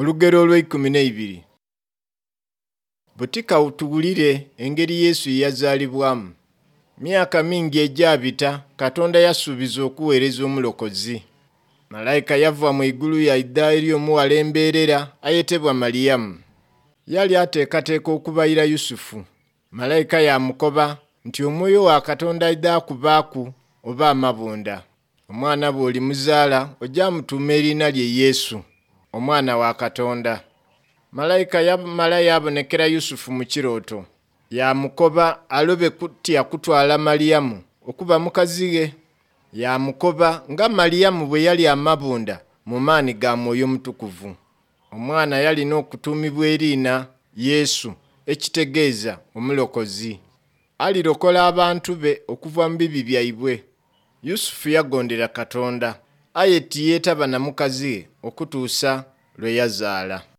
Olugero olw'12. Butika utuwulire engeri Yesu yazaalibwamu. Myaka mingi egyabita Katonda yasuubiza okuweereza omulokozi. Malayika yava mu igulu yadda eri omuwala embeerera ayitibwa Maliyamu. Yali ateekateeka okubayira Yusufu. Malayika yamukoba nti omwoyo wa Katonda ajja kubaaku oba amabunda. Omwana bw'oli muzaala ojja mutuuma erinnya lye Yesu, omwana wa Katonda. Malayika yamala yabonekera Yusufu mu kirooto. Yamukoba alobe kutya kutwala Maliyamu okuba mukazi we. Yamukoba nga Maliyamu bwe yali amabunda mu maani ga Mwoyo Mutukuvu. Omwana yalina okutuumibwa erinnya Yesu, ekitegeeza omulokozi. Alirokola abantu be okuva mu bibi byaibwe. Yusufu yagondera Katonda, aye tiyeetaba na mukazi we okutuusa lwe yazaala.